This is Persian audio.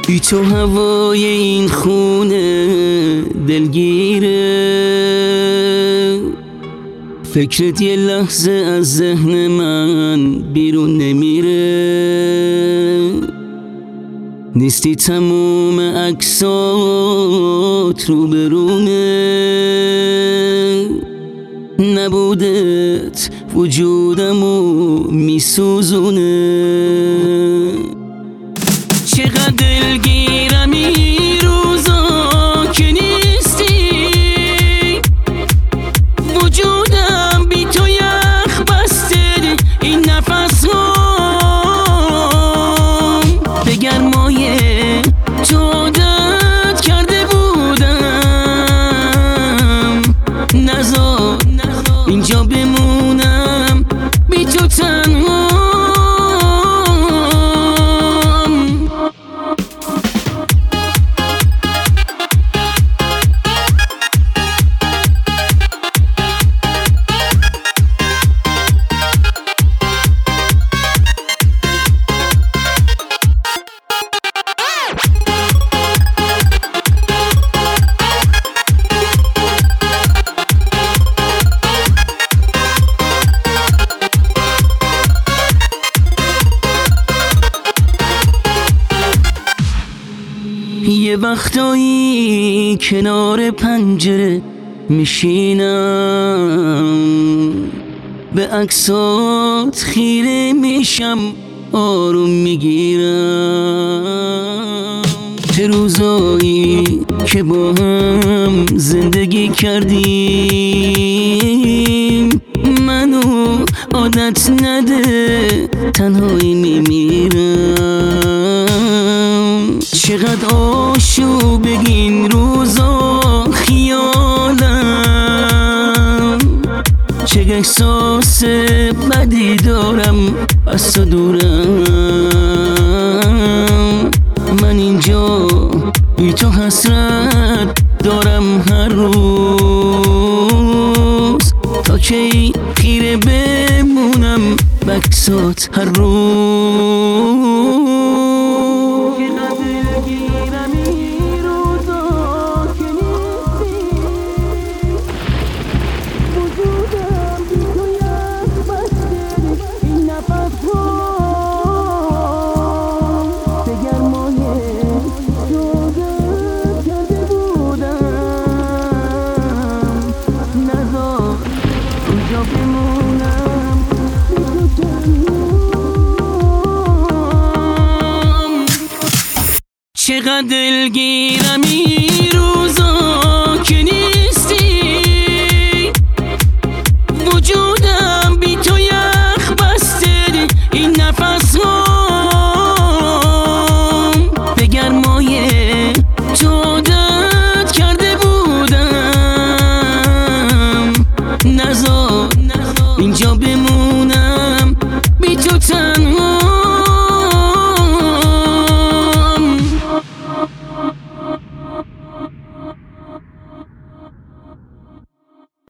بی تو هوای این خونه دلگیره، فکرت یه لحظه از ذهن من بیرون نمیره. نیستی تموم عکسات رو برونه، نبودت وجودمو میسوزونه. چقدر دلگیرم این روزا که نیستی، وجودم بی تو یخ بسته این نفس ها به گرمای تو عادت کرده بودم. نذار اینجا بمونم بی تو تنها. یه وقتایی کنار پنجره میشینم، به عکسات خیره میشم آروم میگیرم. چه روزایی که با هم زندگی کردیم، منو عادت نده تنهایی میمیرم. چقدر آشوب این روزا خیالم، چه احساس بدی دارم از تو دورم. من اینجا بی تو حسرت دارم هر روز، تا کی خیره بمونم بکسات هر روز. چقدر دلگیرم این روزا که